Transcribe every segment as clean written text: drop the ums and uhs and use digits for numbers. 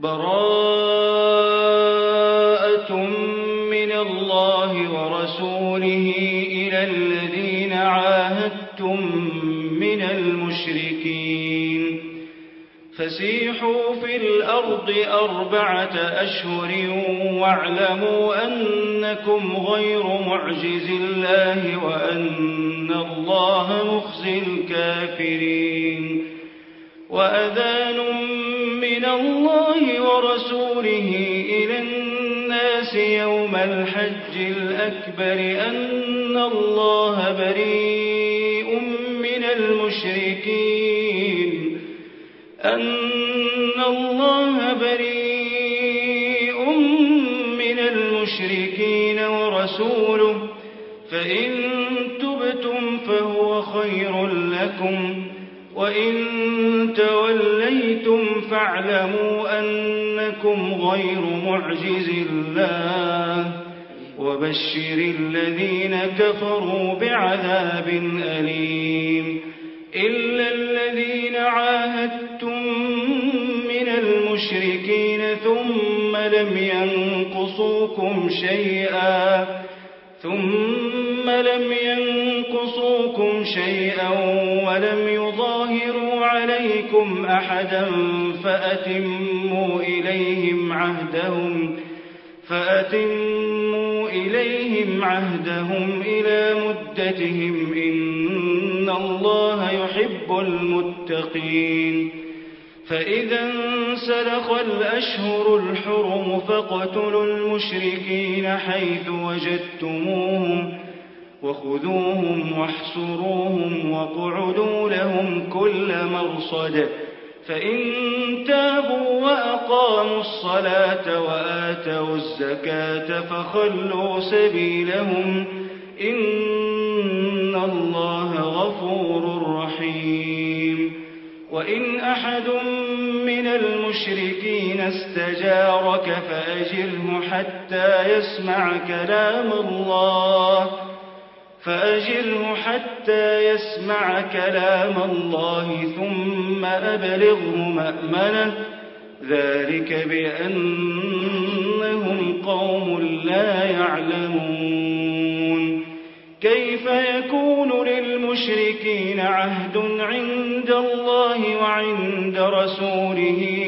براءة من الله ورسوله إلى الذين عاهدتم من المشركين فسيحوا في الأرض 4 أشهر واعلموا أنكم غير معجز الله وأن الله مخزي الكافرين وأذان من الله ورسوله إلى الناس يوم الحج الأكبر أن الله بريء من المشركين ورسوله فإن تبتم فهو خير لكم وإن توليتم فاعلموا أنكم غير معجز الله وبشر الذين كفروا بعذاب أليم إلا الذين عاهدتم من المشركين ثم لم ينقصوكم شيئا ولم يظاهروا عليكم أحدا فأتموا إليهم عهدهم إلى مدتهم إن الله يحب المتقين فإذا انسلخ الأشهر الحرم فاقتلوا المشركين حيث وجدتموهم وخذوهم واحصروهم واقعدوا لهم كل مرصد فإن تابوا وأقاموا الصلاة وآتوا الزكاة فخلوا سبيلهم إن الله غفور رحيم وإن أحد من المشركين استجارك فأجره حتى يسمع كلام الله ثم أبلغه مأمنه ذلك بأنهم قوم لا يعلمون كيف يكون للمشركين عهد عند الله وعند رسوله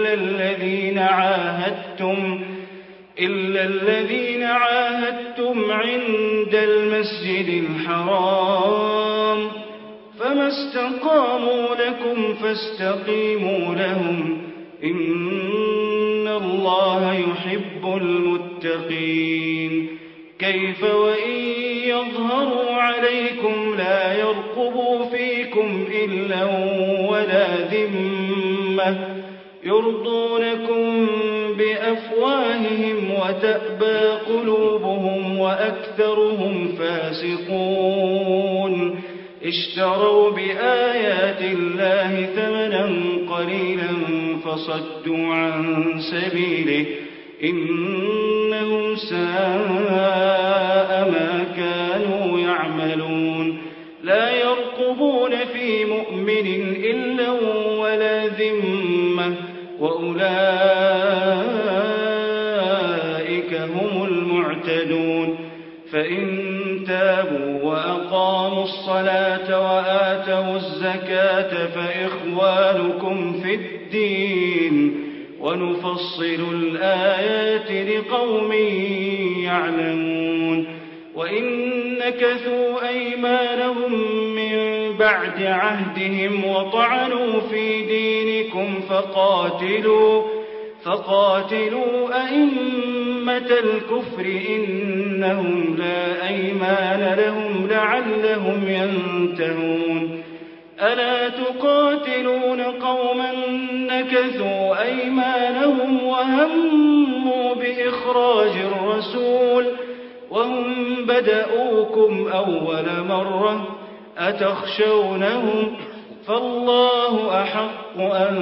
إلا الذين عاهدتم عند المسجد الحرام فما استقاموا لكم فاستقيموا لهم إن الله يحب المتقين كيف وإن يظهروا عليكم لا يرقبوا فيكم إلا ولا ذمة يرضونكم بأفواههم وتأبى قلوبهم وأكثرهم فاسقون اشتروا بآيات الله ثمنا قليلا فصدوا عن سبيله إنهم ساء ما كانوا يعملون لا يرقبون في مؤمن إلا ولا ذمة وأولئك هم المعتدون فإن تابوا وأقاموا الصلاة وآتوا الزكاة فإخوانكم في الدين ونفصل الآيات لقوم يعلمون وإن نكثوا أيمانهم من بعد عهدهم وطعنوا في دينكم فقاتلوا أئمة الكفر إنهم لا أيمان لهم لعلهم ينتهون ألا تقاتلون قوما نكثوا أيمانهم وهموا بإخراج الرسول وهم بدأوكم أول مرة أتخشونهم فالله أحق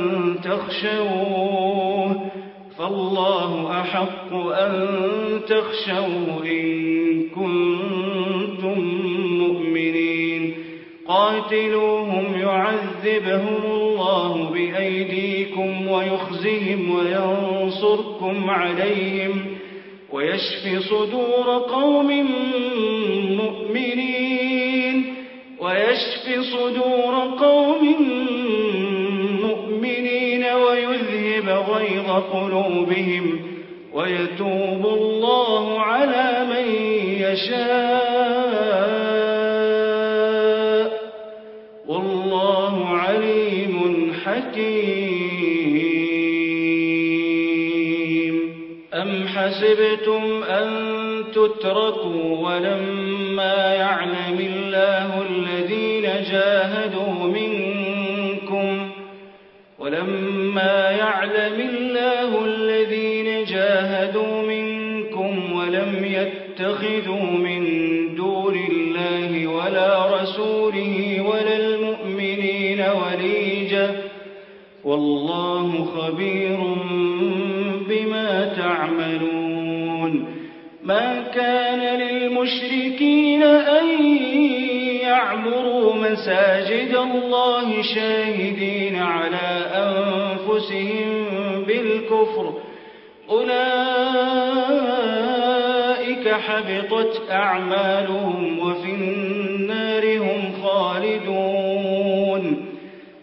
أن تخشوه إن كنتم مؤمنين قاتلوهم يعذبهم الله بأيديكم ويخزهم وينصركم عليهم ويشف صدور قوم مؤمنين ويذهب غيظ قلوبهم ويتوب الله على من يشاء والله عليم حكيم. أم حسبتم أن تتركوا ولما يعلم الله الذين جاهدوا منكم ولم يتخذوا من دون الله ولا رسوله ولا المؤمنين وليجا والله خبير بما تعملون. ما كان للمشركين أن يعمروا مساجد الله شاهدين على أنفسهم بالكفر أولئك حبطت أعمالهم وفي النار هم خالدون.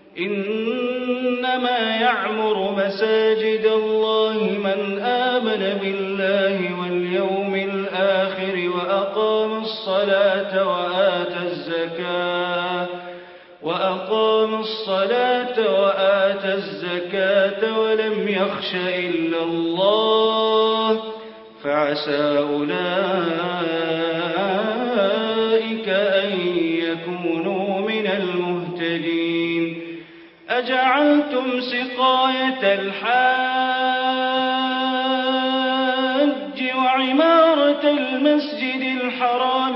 إنما يعمر مساجد الله من آمن بالله واليوم الآخر وأقام الصلاة وآتى الزكاة ولم يخش إلا الله فعسى أولئك أن يكونوا من المهتدين. أجعلتم سقاية الحاج وعمارة المسجد الحرام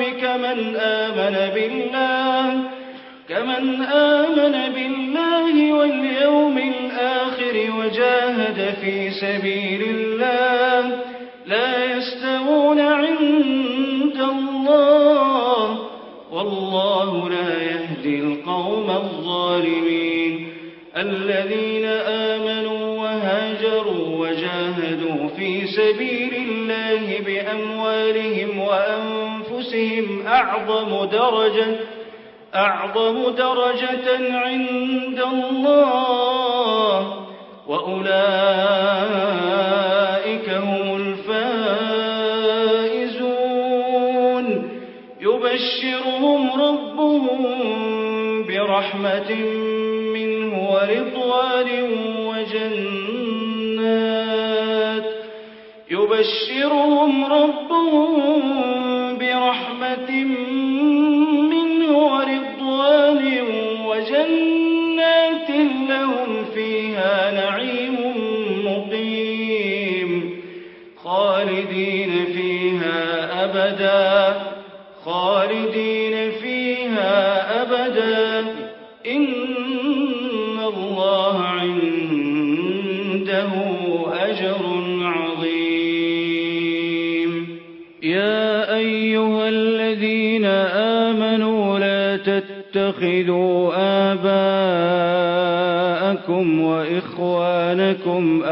كمن آمن بالله واليوم الآخر وجاهد في سبيل الله لا يستوون عند الله والله لا يهدي القوم الظالمين. الذين آمنوا وهاجروا وجاهدوا في سبيل الله بأموالهم وأنفسهم أعظم درجة عند الله وأولئك هم الفائزون. يبشرهم ربهم برحمة منه ورضوان وجنات لهم فيها نعيم مقيم خالدين فيها أبدا إن الله عنده أجر عظيم. يا أيها الذين آمنوا لا تتخذوا آباءكم وإخوانكم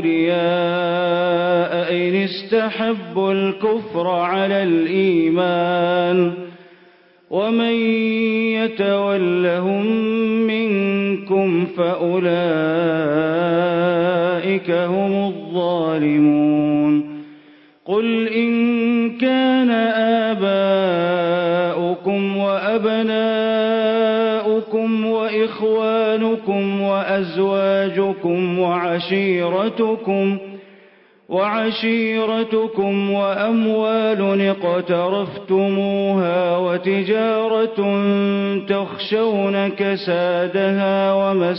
أولياء إن استحبوا الكفر على الإيمان ومن يتولهم منكم فأولئك هم الظالمون. قل إن كان آباؤكم وأبناؤكم وإخوانكم وأزواجكم وعشيرتكم وأموال اقترفتموها وتجارة تخشون كسادها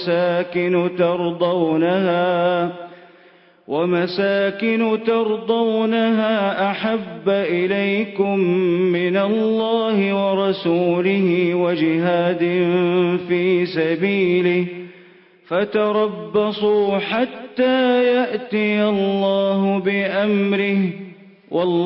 ومساكن ترضونها أحب إليكم من الله ورسوله وجهاد في سبيله فتربصوا حتى يأتي الله بأمره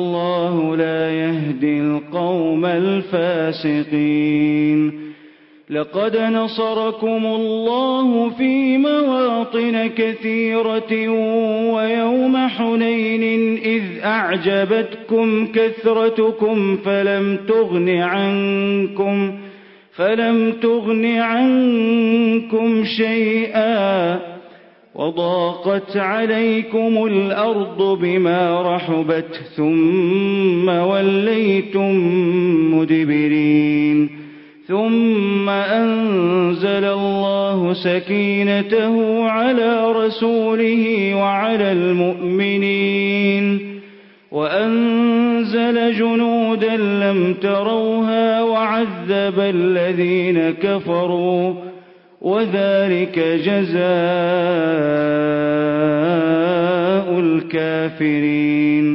والله لا يهدي القوم الفاسقين. لقد نصركم الله في مواطن كثيرة ويوم حنين إذ أعجبتكم كثرتكم فلم تغن عنكم شيئا وضاقت عليكم الأرض بما رحبت ثم وليتم مدبرين ثم أنزل الله سكينته على رسوله وعلى المؤمنين وأنزل جنودا لم تروها وعذب الذين كفروا وذلك جزاء الكافرين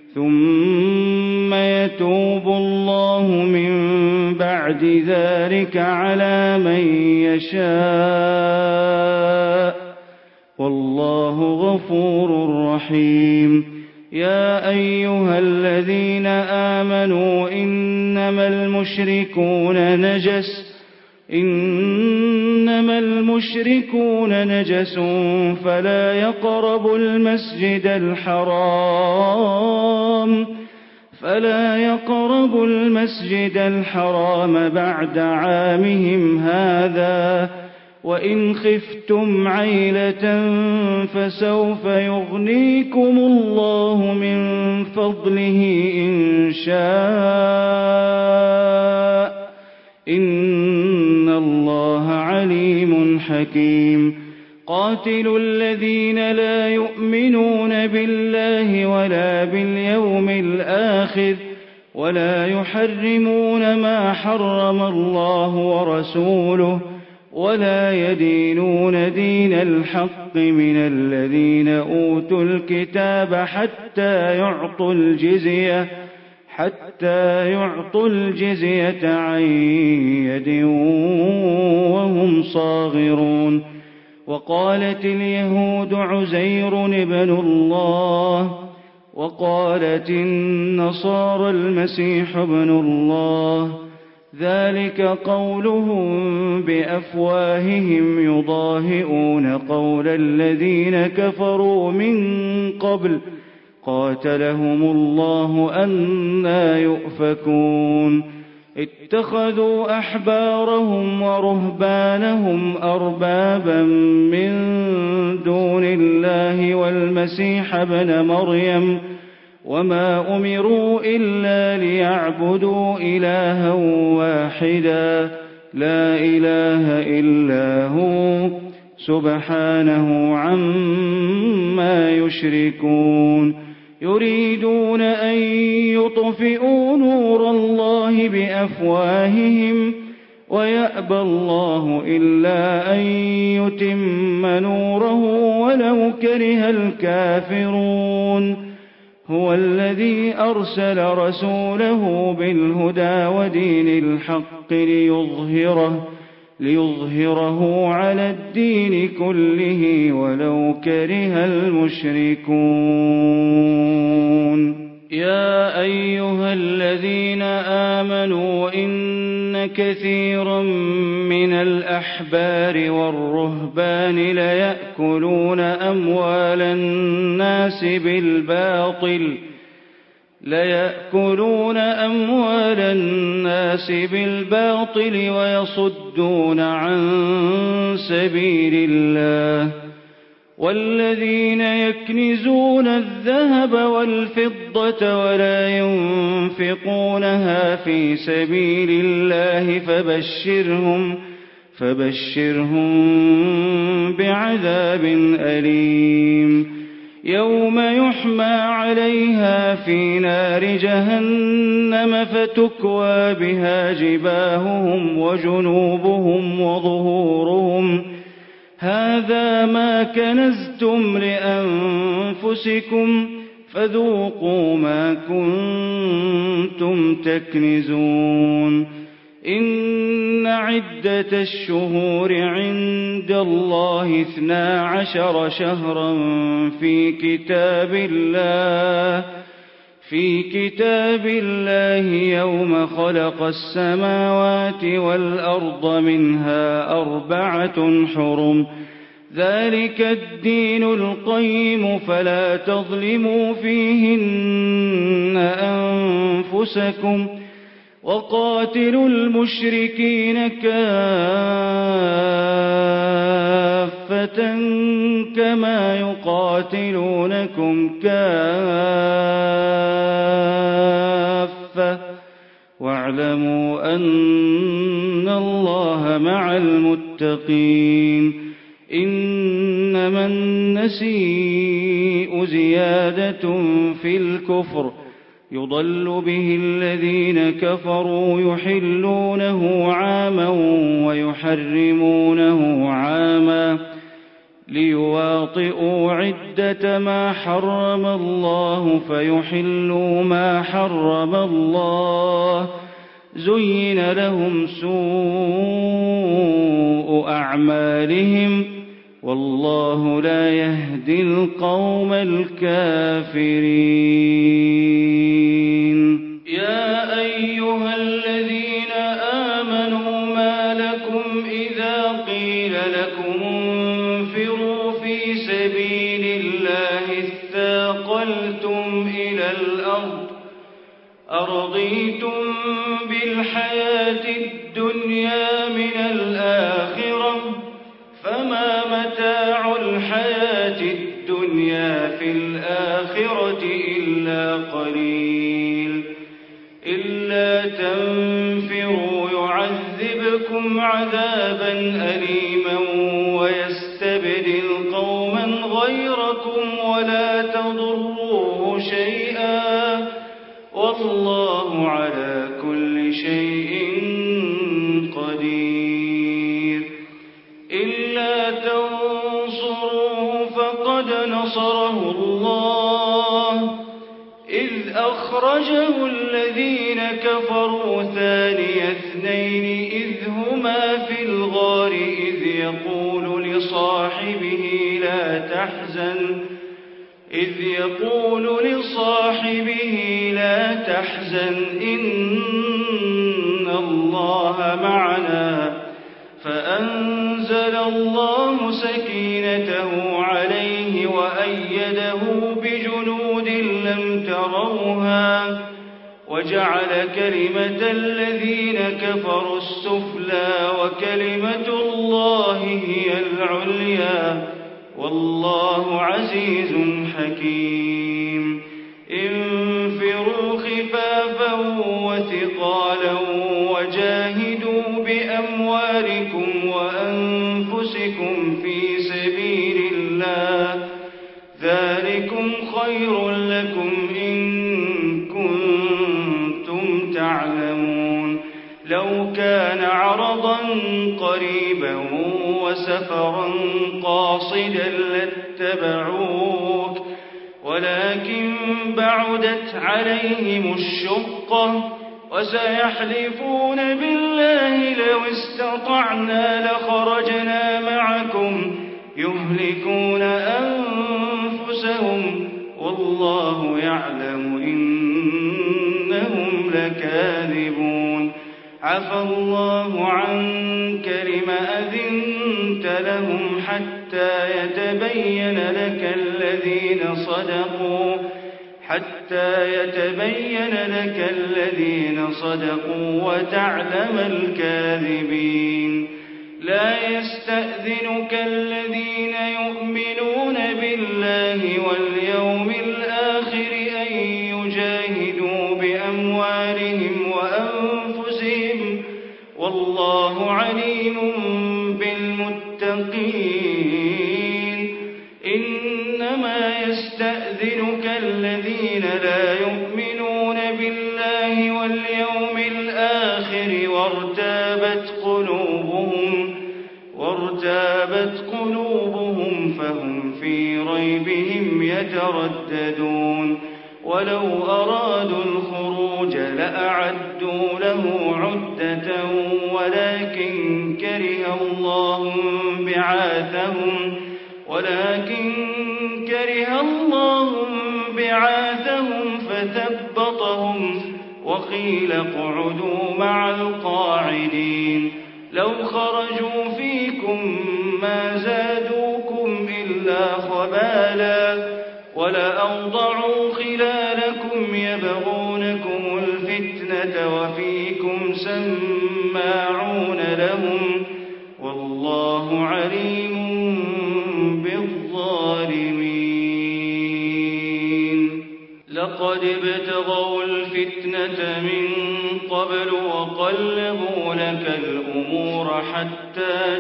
ثم يتوب الله من بعد ذلك على من يشاء والله غفور رحيم يا أيها الذين آمنوا إنما المشركون نجس فلا يقربوا المسجد الحرام بعد عامهم هذا وإن خفتم عيلة فسوف يغنيكم الله من فضله إن شاء إن الله عليم حكيم قاتلوا الذين لا يؤمنون بالله ولا باليوم الآخر ولا يحرمون ما حرم الله ورسوله ولا يدينون دين الحق من الذين أوتوا الكتاب حتى يعطوا الجزية عن يد وهم صاغرون وقالت اليهود عزير ابن الله وقالت النصارى المسيح ابن الله ذلك قولهم بأفواههم يضاهئون قول الذين كفروا من قبل قاتلهم الله أنى يؤفكون اتخذوا أحبارهم ورهبانهم أربابا من دون الله والمسيح ابن مريم وما أمروا إلا ليعبدوا إلها واحدا لا إله إلا هو سبحانه عما يشركون يريدون أن يطفئوا نور الله بأفواههم ويأبى الله إلا أن يتم نوره ولو كره الكافرون هو الذي أرسل رسوله بالهدى ودين الحق ليظهره على الدين كله ولو كره المشركون يا أيها الذين آمنوا إن كثيرا من الأحبار والرهبان ليأكلون أموال الناس بالباطل ويصدون عن سبيل الله والذين يكنزون الذهب والفضة ولا ينفقونها في سبيل الله فبشرهم بعذاب أليم يوم يحمى عليها في نار جهنم فتكوى بها جباههم وجنوبهم وظهورهم هذا ما كنزتم لأنفسكم فذوقوا ما كنتم تكنزون إن عدة الشهور عند الله 12 شهرا في في كتاب الله يوم خلق السماوات والأرض منها 4 حرم ذلك الدين القيم فلا تظلموا فيهن أنفسكم وقاتلوا المشركين كافة كما يقاتلونكم كافة واعلموا أن الله مع المتقين إنما النسيء زيادة في الكفر يضل به الذين كفروا يحلونه عاما ويحرمونه عاما ليواطئوا عدة ما حرم الله فيحلوا ما حرم الله زين لهم سوء أعمالهم والله لا يهدي القوم الكافرين يا أيها الذين آمنوا ما لكم إذا قيل لكم انفروا في سبيل الله اثاقلتم إلى الأرض أرضيتم بالحياة الدنيا من الآخرة فما متاع الحياة الدنيا في الآخرة إلا قليل إلا تنفروا يعذبكم عذابا أليما ويستبدل قوما غيركم ولا تضروه شيئا والله على كل شيء قدير إلا تنصروه فقد نصره الله إذ أخرجه الذين كفروا ثاني اثنين إذ هما في الغار إذ يقول لصاحبه لا تحزن إن الله معنا فأنزل الله سكينته عليه وأيده بجنود لم تروها وجعل كلمة الذين كفروا السفلى وكلمة الله هي العليا والله عزيز حكيم انفروا خفافا وثقالا وجاهدوا بأموالكم وأنفسكم في سبيل الله ذلكم خير لكم إن كنتم تعلمون لو كان عرضا قريبا وسفرا قاصدا لاتبعوك ولكن بعدت عليهم الشقة وسيحلفون بالله لو استطعنا لخرجنا معكم يهلكون أنفسهم والله يعلم إنهم لكاذبون عفى الله عنك لم أذنت لهم حتى يتبين لك الذين صدقوا وتعلم الكاذبين لا يستأذنك الذين يؤمنون بالله واليوم الآخر أن يجاهدوا بأموالهم وأنفسهم والله عليم بالمتقين إنما يستأذنك الذين لا يؤمنون بالله واليوم الآخر وارتابت قلوبهم فهم في ريبهم يترددون ولو أرادوا الخروج لأعدوا له عدة ولكن كره الله بعاثهم فثبتهم وقيل اقعدوا مع القاعدين لو خرجوا فيكم ما زادوكم إلا خبالا ولأوضعوا خلالكم يبغونكم الفتنة وفيكم سماعون لهم والله عليم بالظالمين لقد ابتغوا الفتنة من قبل وقلبوا لك الأمور حتى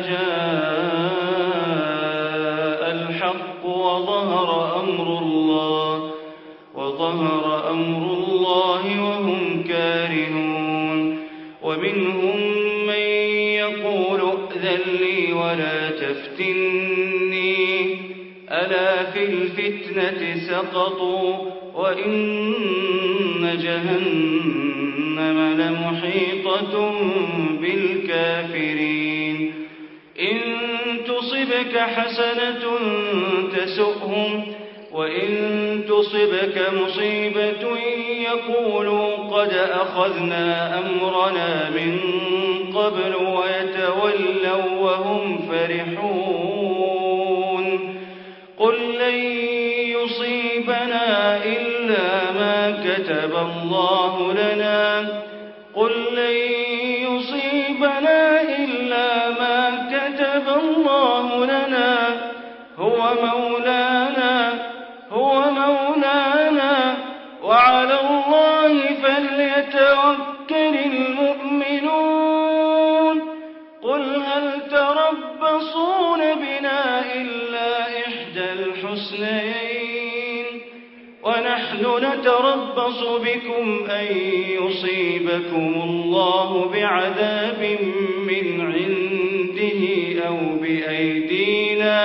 جاء الحق وظهر أمر الله وهم كارهون ومنهم من يقول ائذن لي ولا تفتني ألا في الفتنة سقطوا وإن جهنم لمحيطة بالكافرين إن تصبك حسنة تسؤهم وإن تصبك مصيبة يقولوا قد أخذنا أمرنا من قبل ويتولوا وهم فرحون قل لن يصيبنا إلا ما كتب الله لنا هو مولانا وعلى الله فليتوكل المؤمنون قل هل تربصون بنا إلا إحدى الحسنيين ونحن نتربص بكم أن يصيبكم الله بعذاب من عنده أو بأيدينا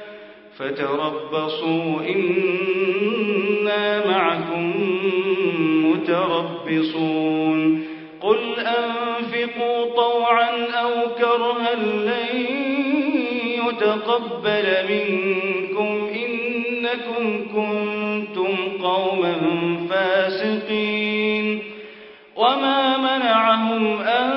فتربصوا إنا معكم متربصون قل أنفقوا طوعا أو كرها لن يتقبل منكم إنكم كنتم قوما فاسقين وما منعهم أن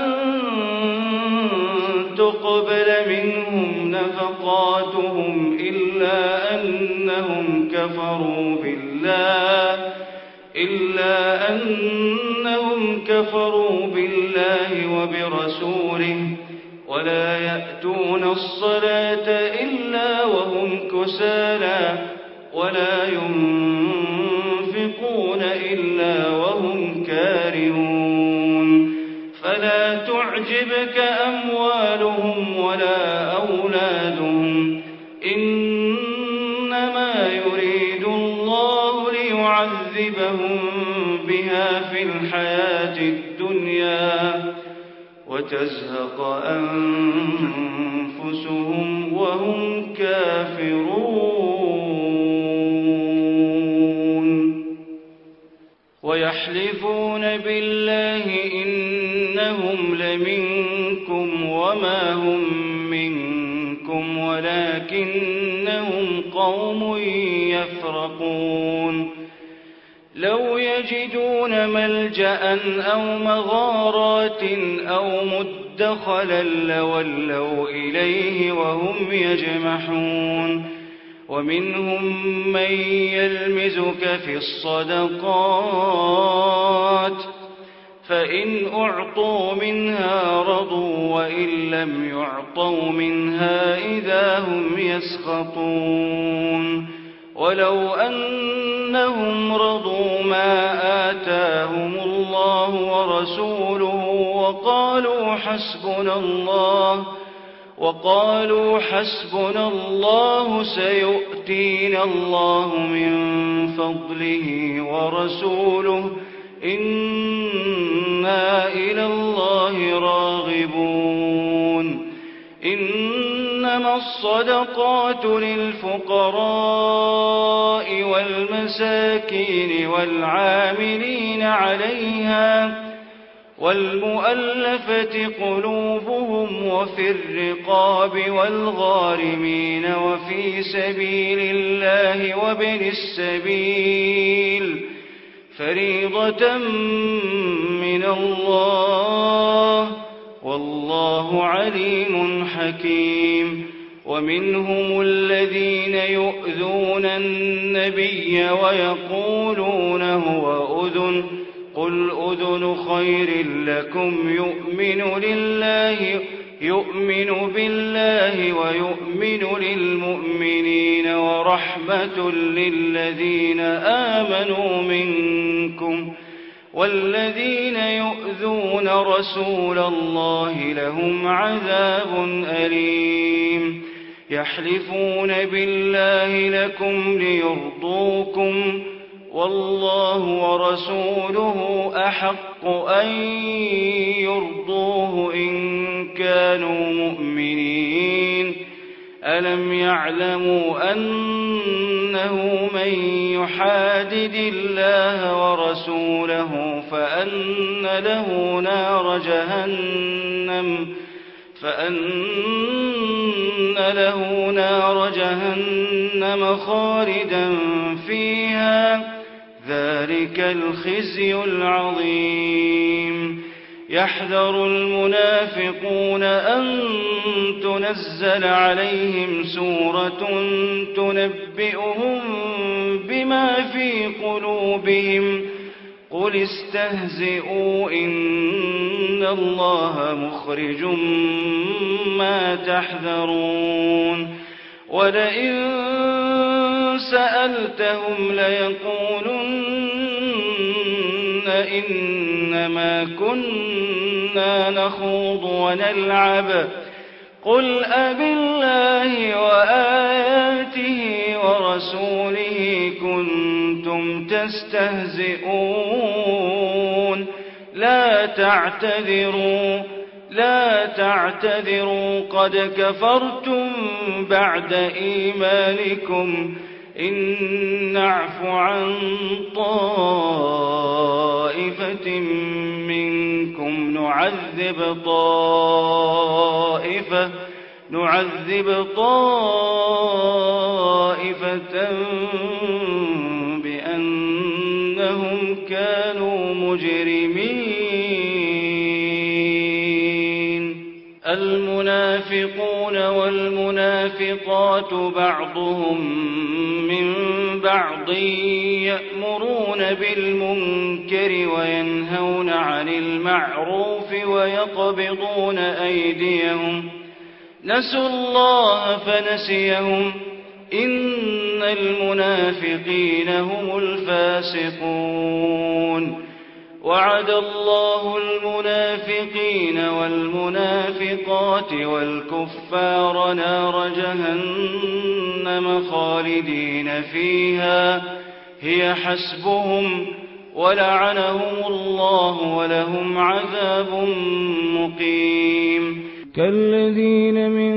تقبل منهم نفقاتهم إلا أنهم كفروا بالله وبرسوله ولا يأتون الصلاة إلا وهم كسالى ولا ينفقون إلا وهم كارهون فلا تعجبك أموالهم ولا أولادهم إنما يريد الله ليعذبهم بها في الحياة الدنيا وتزهق أنفسهم وهم كافرون ويحلفون بالله إنهم لمنكم وما هم منكم ولكنهم قوم يفرقون لو يجدون ملجأ أو مغارات أو مدخلا لولوا إليه وهم يجمحون ومنهم من يلمزك في الصدقات فإن أعطوا منها رضوا وإن لم يعطوا منها إذا هم يسخطون ولو أنهم رضوا ما آتاهم الله ورسوله وقالوا حسبنا الله سيؤتينا الله من فضله ورسوله إنا إلى الله راغبون إنما الصدقات للفقراء والمساكين والعاملين عليها والمؤلفة قلوبهم وفي الرقاب والغارمين وفي سبيل الله وابن السبيل فريضة من الله والله عليم حكيم. ومنهم الذين يؤذون النبي ويقولون هو أذن قل أذن خير لكم يؤمن بالله ويؤمن للمؤمنين ورحمة للذين آمنوا منكم والذين يؤذون رسول الله لهم عذاب أليم. يحلفون بالله لكم ليرضوكم والله ورسوله أحق أن يرضوه إن كانوا مؤمنين. ألم يعلموا أنه من يحادد الله ورسوله فأن له نار جهنم خالدا فيها ذلك الخزي العظيم. يحذر المنافقون أن تنزل عليهم سورة تنبئهم بما في قلوبهم قل استهزئوا إن الله مخرج ما تحذرون. ولئن سألتهم ليقولن إنما كنا نخوض ونلعب قل أبالله وآياته ورسوله كنتم تستهزئون لا تعتذروا قد كفرتم بعد إيمانكم إن نعف عن طائفة منكم نعذب طائفة بأنهم كانوا مجرمين. المنافقون والمنافقات بعضهم من بعض يأمرون بالمنكر وينهون عن المعروف ويقبضون أيديهم نسوا الله فنسيهم إن المنافقين هم الفاسقون. وعد الله المنافقين والمنافقات والكفار نار جهنم خالدين فيها هي حسبهم ولعنهم الله ولهم عذاب مقيم. كالذين من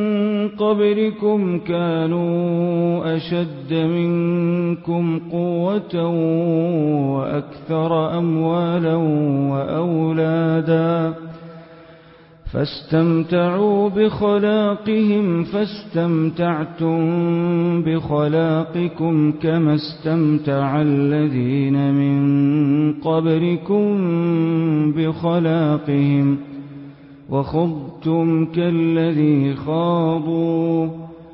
قبلكم كانوا أشد منكم قوة وأكثر أموالا وأولادا فاستمتعوا بخلاقهم فاستمتعتم بخلاقكم كما استمتع الذين من قبلكم بخلاقهم وخضتم كالذي خاضوا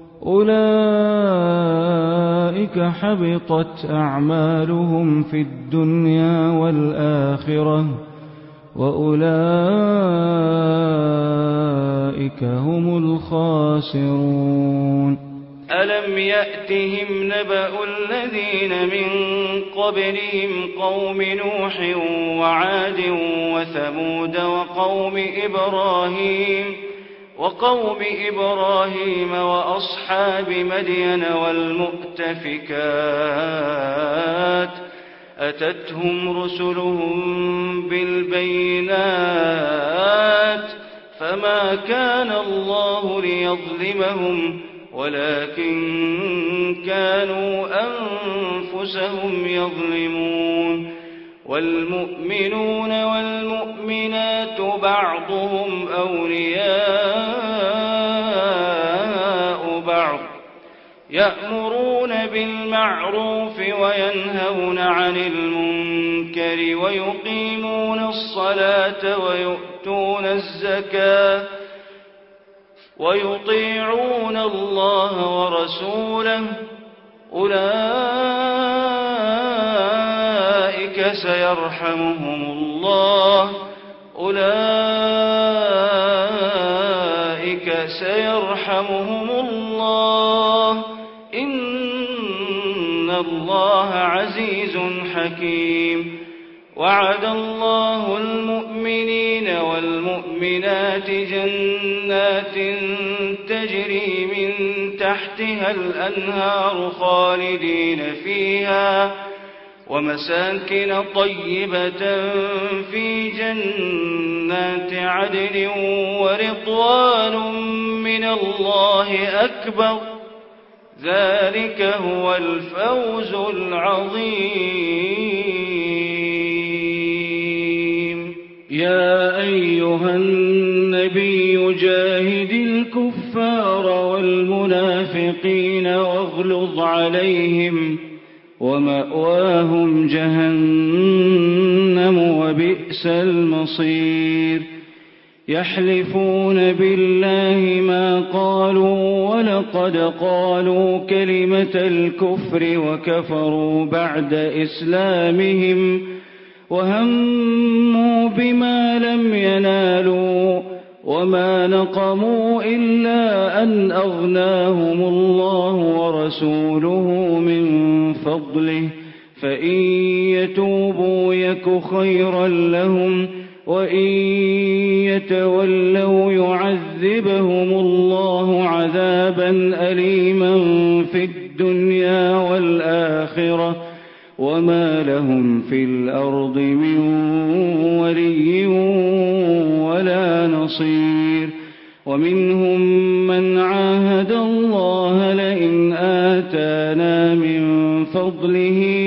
أولئك حبطت أعمالهم في الدنيا والآخرة وأولئك هم الخاسرون. ألم يأتهم نبأ الذين من قبلهم قوم نوح وعاد وثمود وقوم إبراهيم وأصحاب مدين والمؤتفكات أتتهم رسلهم بالبينات فما كان الله ليظلمهم ولكن كانوا أنفسهم يظلمون. والمؤمنون والمؤمنات بعضهم أولياء بعض يأمرون بالمعروف وينهون عن المنكر ويقيمون الصلاة ويؤتون الزكاة ويطيعون الله ورسوله أولئك سيرحمهم الله إن الله عزيز حكيم. وعد الله المؤمنين والمؤمنات جنات تجري من تحتها الأنهار خالدين فيها ومساكن طيبة في جنات عدن ورضوان من الله أكبر ذلك هو الفوز العظيم. يا أيها النبي جاهد الكفار والمنافقين واغلظ عليهم ومأواهم جهنم وبئس المصير. يحلفون بالله ما قالوا ولقد قالوا كلمة الكفر وكفروا بعد إسلامهم وهموا بما لم ينالوا وما نقموا إلا أن أغناهم الله ورسوله من فضله فإن يتوبوا يك خيرا لهم وإن يتولوا يعذبهم الله عذابا أليما في الدنيا والآخرة وما لهم في الأرض من ولي ولا نصير. ومنهم من عاهد الله لئن آتانا من فضله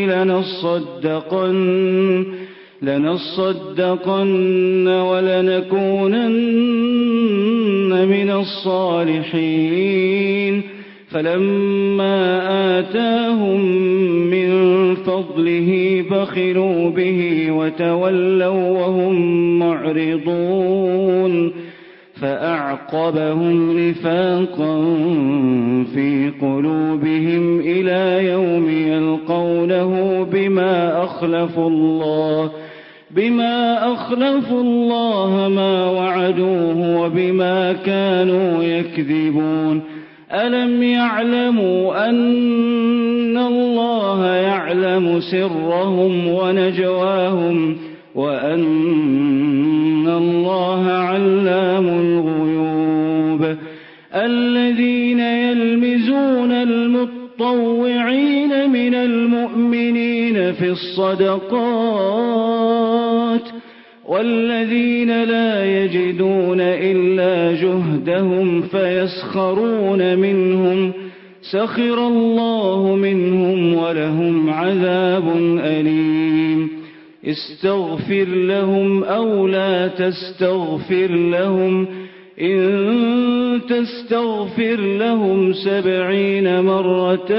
لنصدقن ولنكونن من الصالحين. فلما آتاهم من فضله بخلوا به وتولوا وهم معرضون فأعقبهم نفاقا في قلوبهم إلى يوم يلقونه بما أخلفوا الله ما وعدوه وبما كانوا يكذبون. ألم يعلموا أن الله يعلم سرهم ونجواهم وأن الله علام الغيوب. الذين يلمزون المطوعين من المؤمنين في الصدقات والذين لا يجدون إلا جهدهم فيسخرون منهم سخر الله منهم ولهم عذاب أليم. استغفر لهم أو لا تستغفر لهم إن تستغفر لهم 70 مرة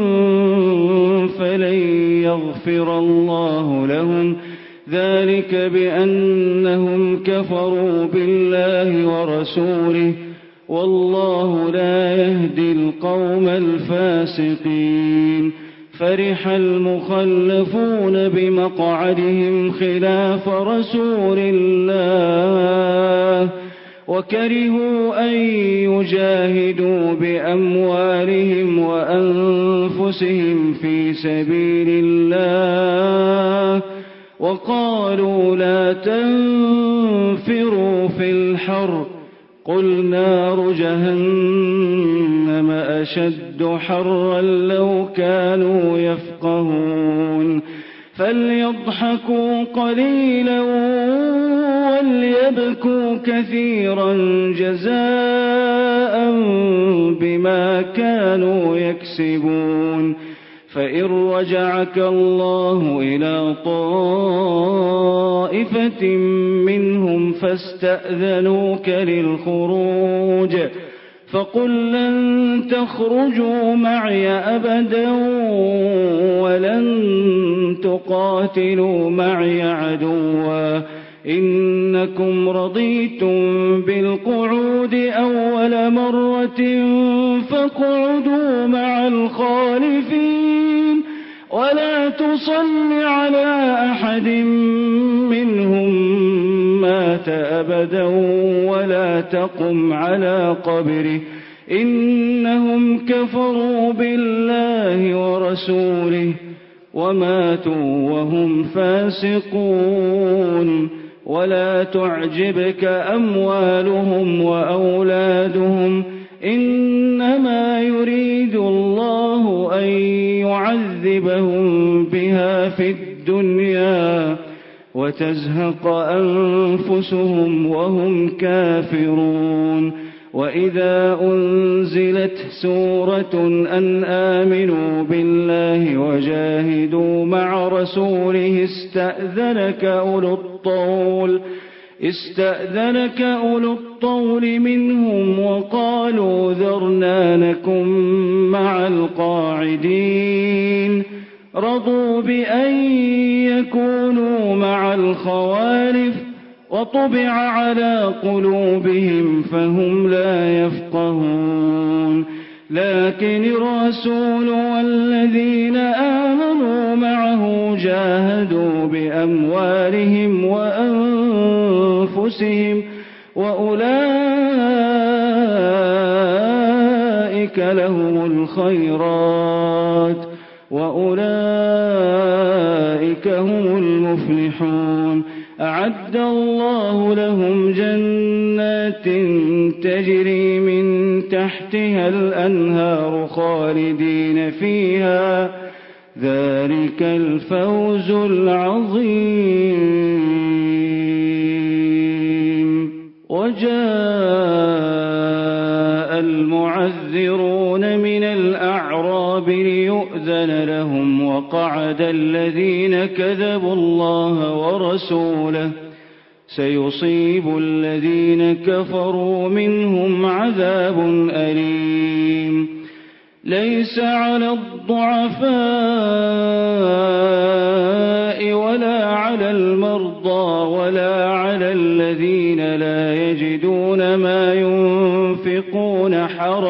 فلن يغفر الله لهم ذلك بأنهم كفروا بالله ورسوله والله لا يهدي القوم الفاسقين. فرح المخلفون بمقعدهم خلاف رسول الله وكرهوا أن يجاهدوا بأموالهم وأنفسهم في سبيل الله وقالوا لا تنفروا في الحر قل نار جهنم أشد حرا لو كانوا يفقهون. فليضحكوا قليلا وليبكوا كثيرا جزاء بما كانوا يكسبون. فإن رجعك الله إلى طائفة منهم فاستأذنوك للخروج فقل لن تخرجوا معي أبدا ولن تقاتلوا معي عدوا إنكم رضيتم بالقعود أول مرة فاقعدوا مع الخالفين ولا تصل على أحد منهم مات أبدا ولا تقم على قبره إنهم كفروا بالله ورسوله وماتوا وهم فاسقون ولا تعجبك أموالهم وأولادهم إنما يريد الله أن يعذبهم بها في الدنيا وتزهق أنفسهم وهم كافرون وإذا أنزلت سورة أن آمنوا بالله وجاهدوا مع رسوله استأذنك أولو الطول منهم وقالوا ذرنا نكن مع القاعدين رضوا بأن يكونوا مع الخوالف وطبع على قلوبهم فهم لا يفقهون لكن الرسول والذين آمنوا معه جاهدوا بأموالهم وأنفسهم وأولئك لهم الخيرات وأولئك هم المفلحون أعد الله لهم جنات تجري من تحتها الأنهار خالدين فيها ذلك الفوز العظيم وجاء المعذرون من الأعراب ليؤذن لهم وقعد الذين كذبوا الله ورسوله سيصيب الذين كفروا منهم عذاب أليم ليس على الضعفاء ولا على المرضى ولا على الذين لا يجدون ما ينفقون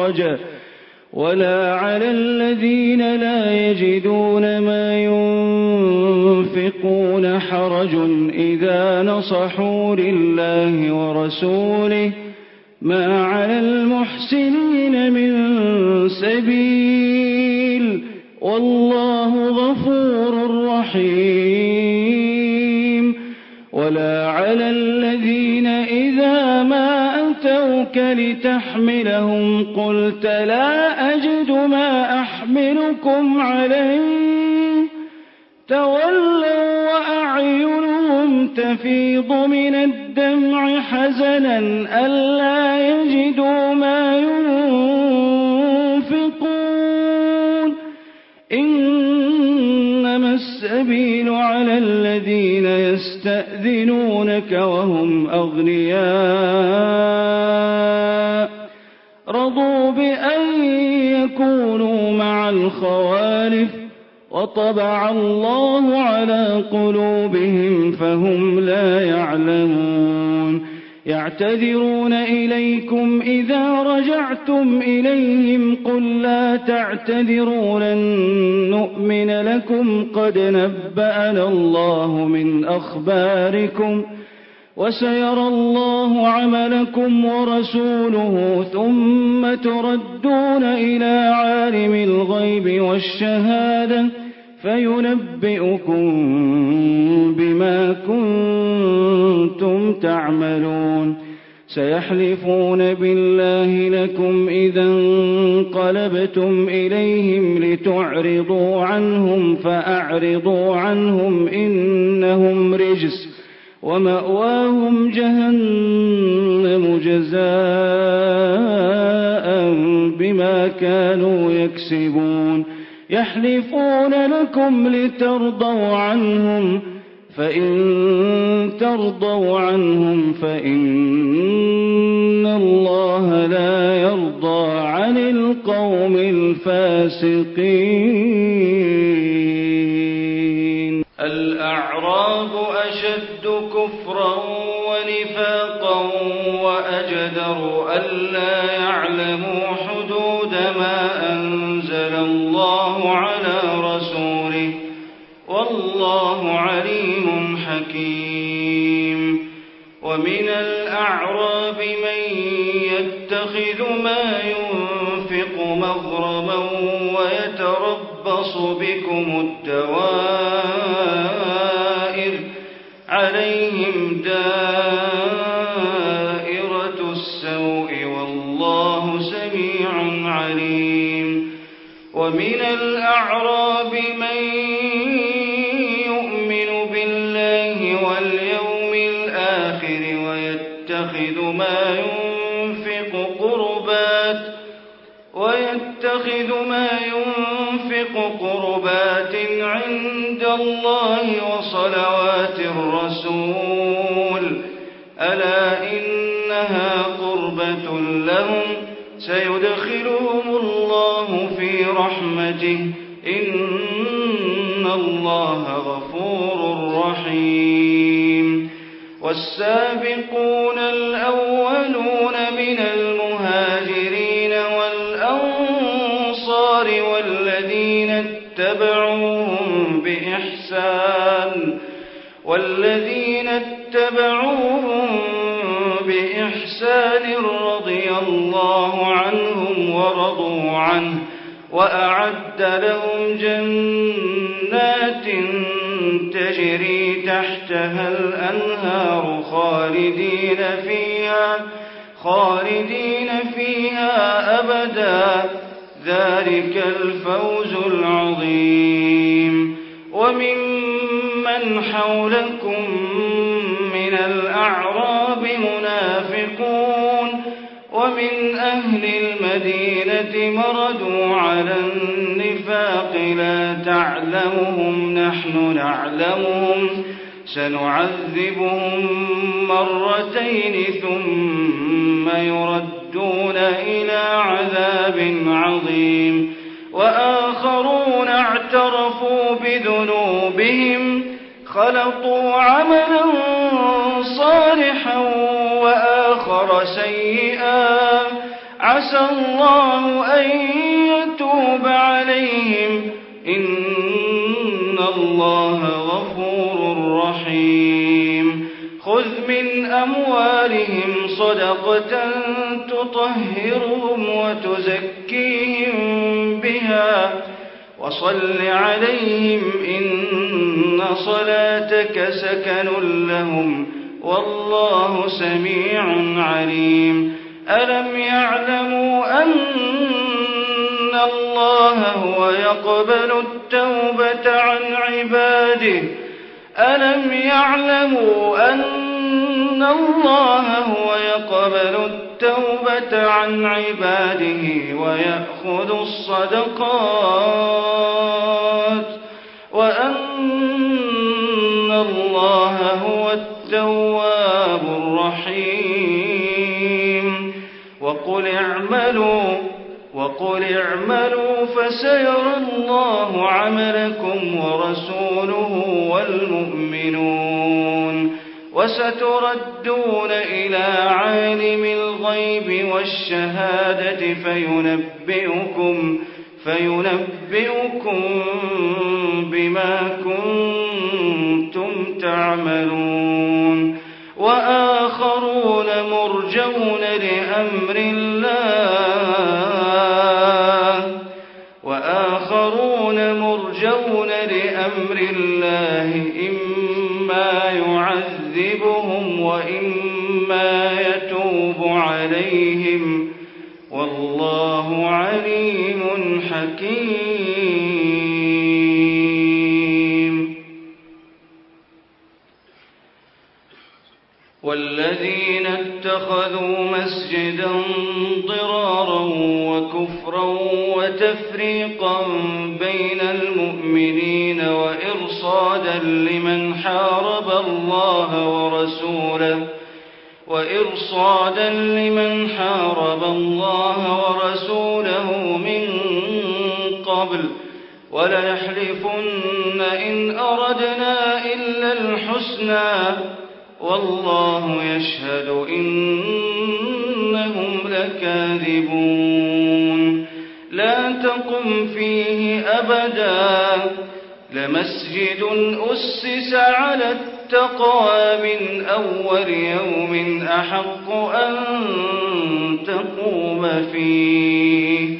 حرج إذا نصحوا لله ورسوله ما على المحسنين من سبيل والله غفور رحيم ولا على الذين إذا ما أتوك لتحملهم قلت لا أجد ما أحملكم عليه تولوا وأعينهم تفيض من الدمع حزنا ألا يجدوا ما ينفقون إنما السبيل على الذين يستأذنونك وهم أغنياء رضوا بأن يكونوا مع الخوالف وطبع الله على قلوبهم فهم لا يعلمون يعتذرون إليكم إذا رجعتم إليهم قل لا تعتذروا لن نؤمن لكم قد نبأنا الله من أخباركم وسيرى الله عملكم ورسوله ثم تردون إلى عالم الغيب والشهادة فينبئكم بما كنتم تعملون سيحلفون بالله لكم إذا انقلبتم إليهم لتعرضوا عنهم فأعرضوا عنهم إنهم رجس ومأواهم جهنم جزاء بما كانوا يكسبون يحلفون لكم لترضوا عنهم فإن ترضوا عنهم فإن الله لا يرضى عن القوم الفاسقين. الأعراب أشد كفرا ونفاقا وأجدر ألا يعلموا حدود ما أنزل الله على رسوله والله عليم حكيم. ومن الأعراب من يتخذ ما ينفق مغرما ويتربص بكم الدوائر عليهم دائرة السوء والله سميع عليم. ومن الأعراب من يؤمن بالله واليوم الآخر ويتخذ ما ينفق قربات عند الله وصلوات الرسول ألا إنها قربة لهم سيدخلهم الله في رحمته إن الله غفور رحيم. والسابقون الأولون من المهاجرين والأنصار والذين اتبعوهم بإحسان رضي الله عنهم ورضوا عنه وأعد لهم جنات تجري تحتها الأنهار خالدين فيها أبدا ذلك الفوز العظيم. وممن حولكم من الأعراب منافقون ومن أهل المدينة مردوا على النفاق لا تعلمهم نحن نعلمهم سنعذبهم مرتين ثم يردون إلى عذاب عظيم. وآخرون اعترفوا بذنوبهم خلطوا عملا صالحا وآخر سيئا عسى الله أن يتوب عليهم إن الله غفور رحيم. خذ من أموالهم صدقة تطهرهم وتزكيهم بها وصل عليهم إن صلاتك سكن لهم والله سميع عليم. ألم يعلموا أن الله هو يقبل التوبة عن عباده ألم يعلموا أن الله هو يقبل التوبة عن عباده ويأخذ الصدقات وأن الله هو التواب الرحيم. وقل اعملوا فسيرى الله عملكم ورسوله والمؤمنون وستردون إلى عالم الغيب والشهادة فينبئكم بما كنتم تعملون. وآخرون مرجون لأمر الله إما يعذبهم وإما يتوب عليهم والله عليم حكيم. والذين اتخذوا مسجدا ضرارا وكفرا وتفريقا بين المؤمنين وإرصادا وإرصادا لمن حارب الله ورسوله من قبل وليحلفن إن أردنا إلا الحسنى والله يشهد إنهم لكاذبون لا تقم فيه أبدا لمسجد أسس على التقوى من أول يوم أحق أن تقوم فيه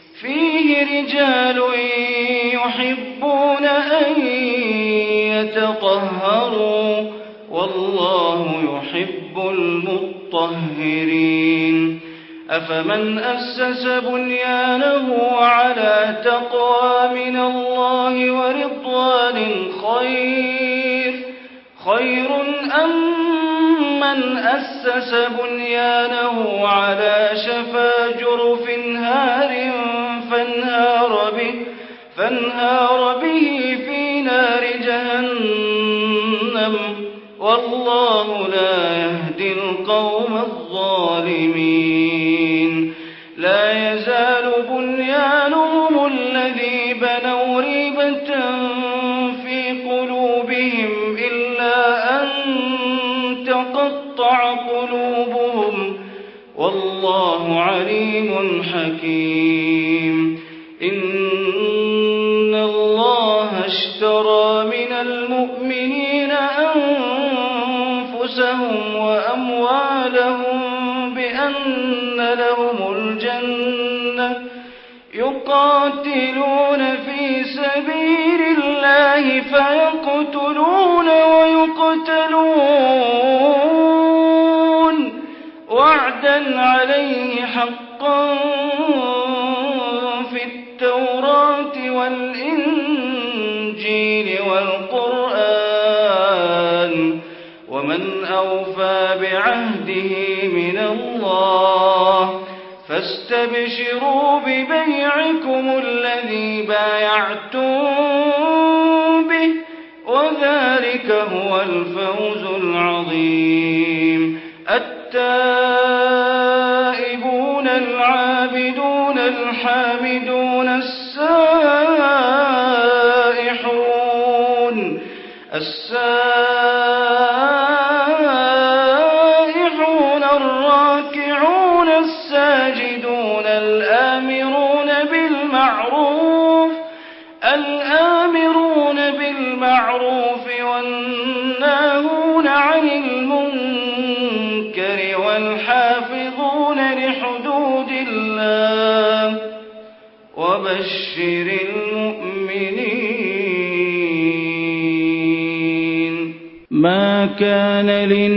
رجال يحبون أن يتطهروا والله يحب المطهرين أفمن أسس بنيانه على تقوى من الله ورضوان خير أم من أسس بنيانه على شفا جرف فانهار به في نار جهنم والله لا يهدي القوم الظالمين لا يزال بنيانهم الذي بنوا ريبة في قلوبهم إلا أن تقطع قلوبهم والله عليم حكيم إن الله اشترى من المؤمنين أنفسهم وأموالهم بأن لهم الجنة يقاتلون في سبيل الله فيقتلون ويقتلون وعدا عليه حقا في التوراة والإنجيل والقرآن ومن أوفى بعهده من الله فاستبشروا ببيعكم الذي بايعتم به وذلك هو الفوز العظيم التائبون العابدون الحامدون السائحون الراكعون الساجدون الآمرون بالمعروف والناهون عن المنكر والحافظون لحدود الله وبشر المؤمنين ما كان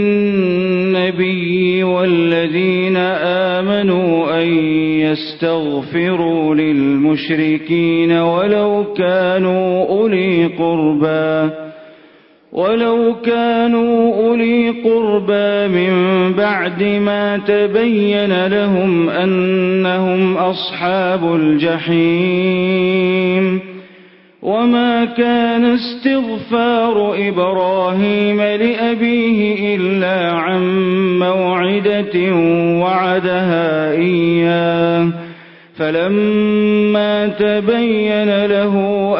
للنبي والذين آمنوا أن يستغفروا للمشركين ولو كانوا أولي قربى من بعد ما تبين لهم أنهم أصحاب الجحيم وما كان استغفار إبراهيم لأبيه إلا عن موعدة وعدها إياه فلما تبين له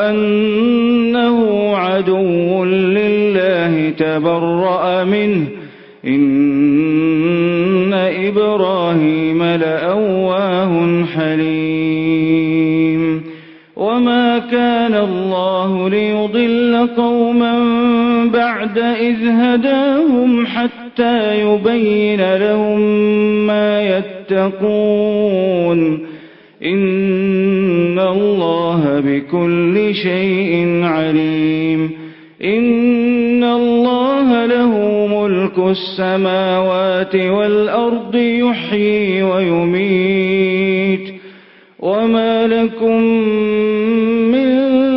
أنه عدو لله تبرأ منه إن إبراهيم لأواه حليم وما كان الله ليضل قوما بعد إذ هداهم حتى يبين لهم ما يتقون إن الله بكل شيء عليم إن الله له ملك السماوات والأرض يحيي ويميت وما لكم من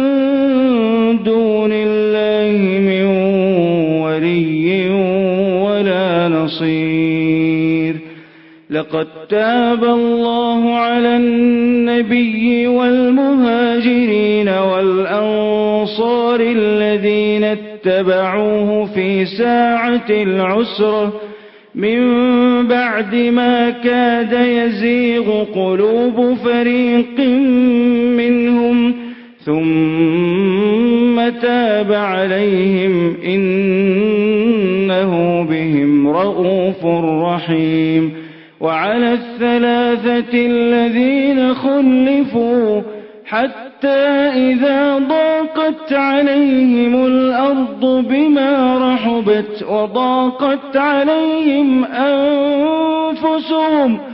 دون الله من ولي ولا نصير لقد تاب الله على النبي والمهاجرين والأنصار الذين الذين اتبعوه في ساعة العسرة من بعد ما كاد يزيغ قلوب فريق منهم ثم تاب عليهم إنه بهم رءوف رحيم. وعلى الثلاثة الذين خلفوا حتى إذا ضاقت عليهم الأرض بما رحبت وضاقت عليهم أنفسهم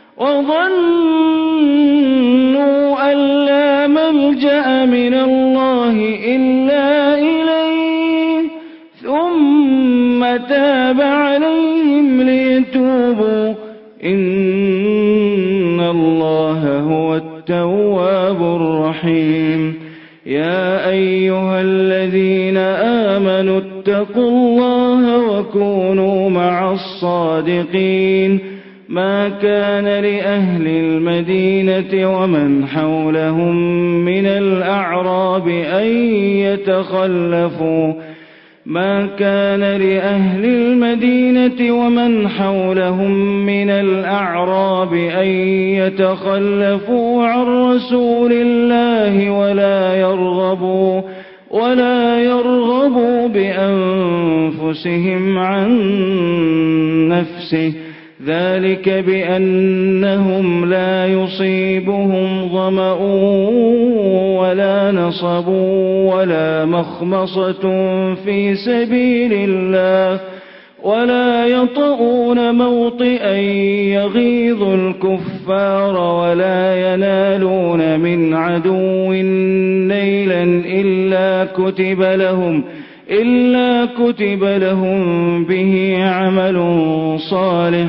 وظنوا أن لا ملجأ من الله إلا إليه ثم تاب عليهم ليتوبوا إن الله هو التواب الرحيم. يا أيها الذين آمنوا اتقوا الله وكونوا مع الصادقين. ما كان لأهل المدينة ومن حولهم من الأعراب أن يتخلفوا عن رسول الله ولا يرغبوا بأنفسهم عن نفسه ذلك بأنهم لا يصيبهم ظمأ ولا نصب ولا مخمصة في سبيل الله ولا يطؤون موطئا يغيظ الكفار ولا ينالون من عدو نيلا إلا كتب لهم به عمل صالح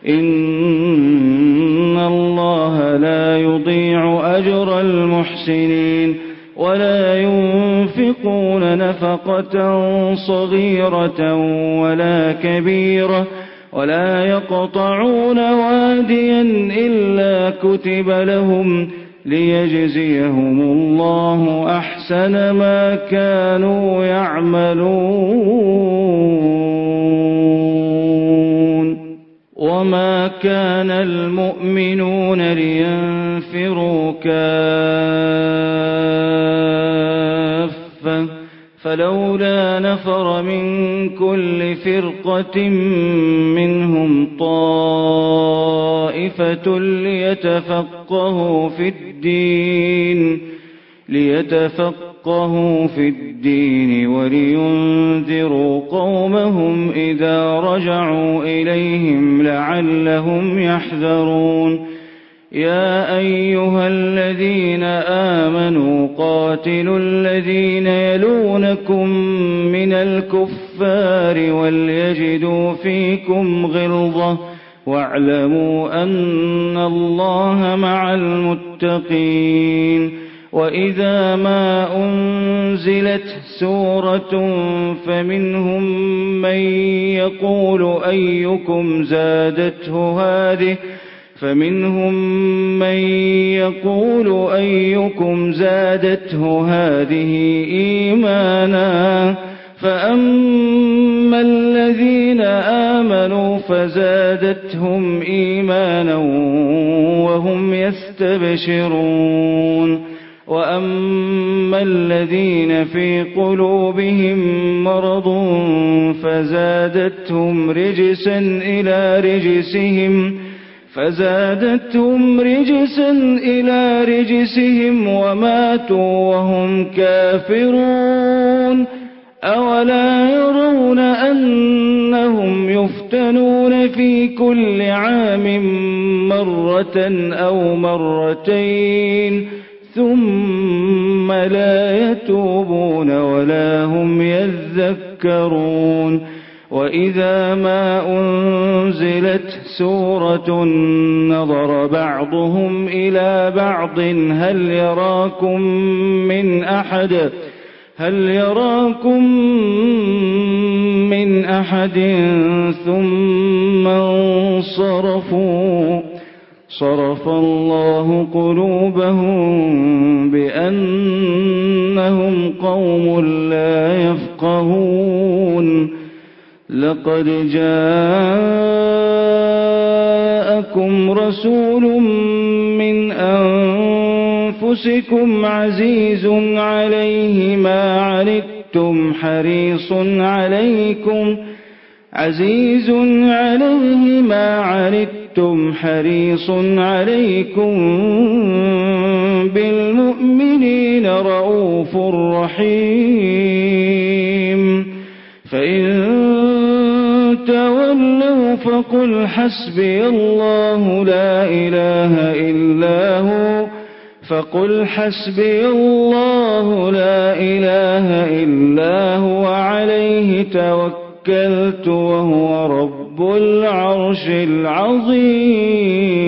إن الله لا يضيع أجر المحسنين. ولا ينفقون نفقة صغيرة ولا كبيرة ولا يقطعون واديا إلا كتب لهم ليجزيهم الله أحسن ما كانوا يعملون. وما كان المؤمنون لينفروا كافة فلولا نفر من كل فرقة منهم طائفة ليتفقهوا في الدين ولينذروا قومهم إذا رجعوا إليهم لعلهم يحذرون. يا أيها الذين آمنوا قاتلوا الذين يلونكم من الكفار وليجدوا فيكم غلظة واعلموا أن الله مع المتقين. وإذا ما أنزلت سورة فمنهم من يقول أيكم زادته هذه إيمانا فأما الذين آمنوا فزادتهم إيمانا وهم يستبشرون. وأما الذين في قلوبهم مرض فزادتهم رجسا إلى رجسهم وماتوا وهم كافرون. أولا يرون أنهم يفتنون في كل عام مرة أو مرتين ثم لا يتوبون ولا هم يذكرون. وإذا ما أنزلت سورة نظر بعضهم إلى بعض هل يراكم من أحد ثم انصرفوا صرف الله قلوبهم بأنهم إنهم قوم لا يفقهون لقد جاءكم رسول من أنفسكم عزيز عليه ما عنتم حريص عليكم بالمؤمنين رؤوف رحيم فإن تولوا فقل حسبي الله لا إله إلا هو عليه توكلت وهو رب العرش العظيم.